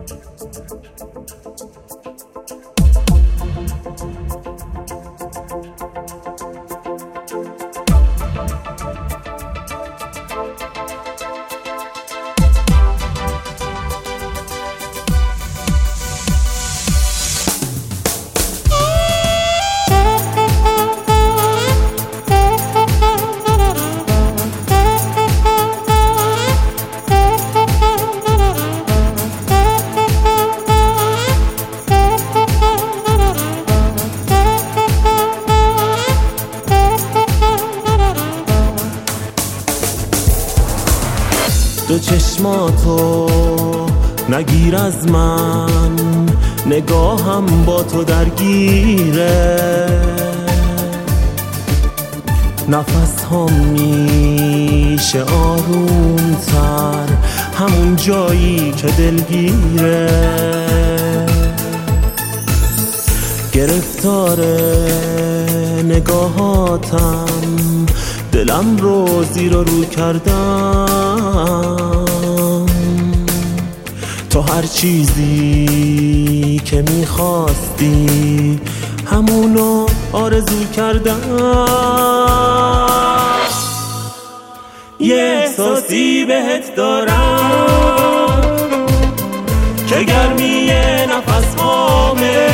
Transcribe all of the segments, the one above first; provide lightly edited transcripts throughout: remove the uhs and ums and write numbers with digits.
دو چشماتو نگیر از من، نگاهم با تو درگیره، نفس هم میشه آروم تر همون جایی که دلگیره، گرفتار نگاهاتم دلم رو زیر و رو کردم، تو هر چیزی که میخواستی همونو آرزو کردم، یه احساسی بهت دارم که گرمی نفس هامه،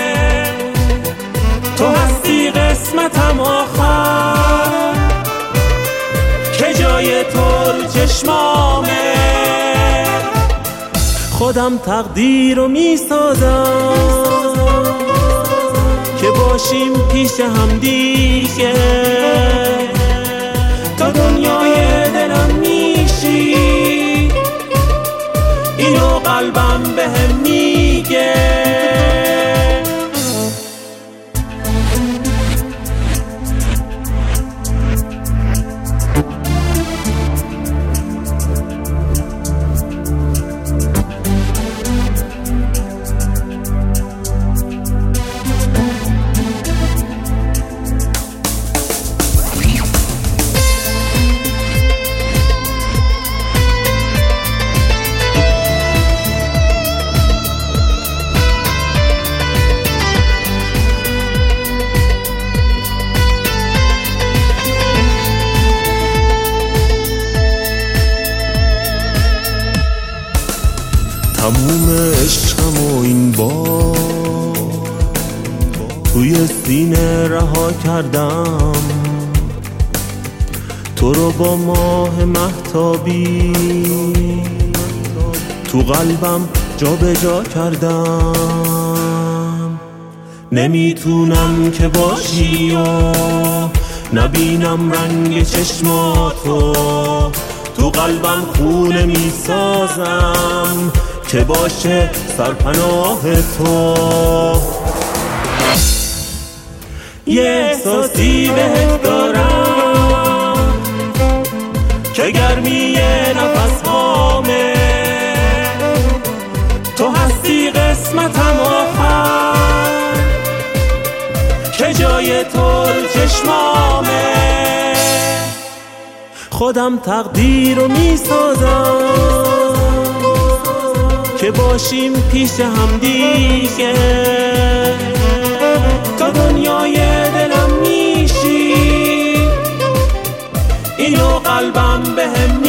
تو هستی قسمتم آخر که جای تو رو چشمامه، خودم تقدیر رو میسازم که باشیم پیش هم دیگه، تا دنیای دلم میشی اینو قلبم بهم میگه. تموم عشقم و این بار توی سینه رها کردم، تو رو با ماه مهتابی تو قلبم جا به جا کردم، نمیتونم که باشی و نبینم رنگ چشماتو، تو قلبم خونه میسازم که باشه سرپناه تو، یه احساسی بهت دارم که گرمی نفس هامه، تو هستی قسمتم آخر که جای تو رو چشمامه، خودم تقدیر رو میسازم که باشیم پیش هم دیگه، تا دنیای دلم میشی اینو قلبم بهم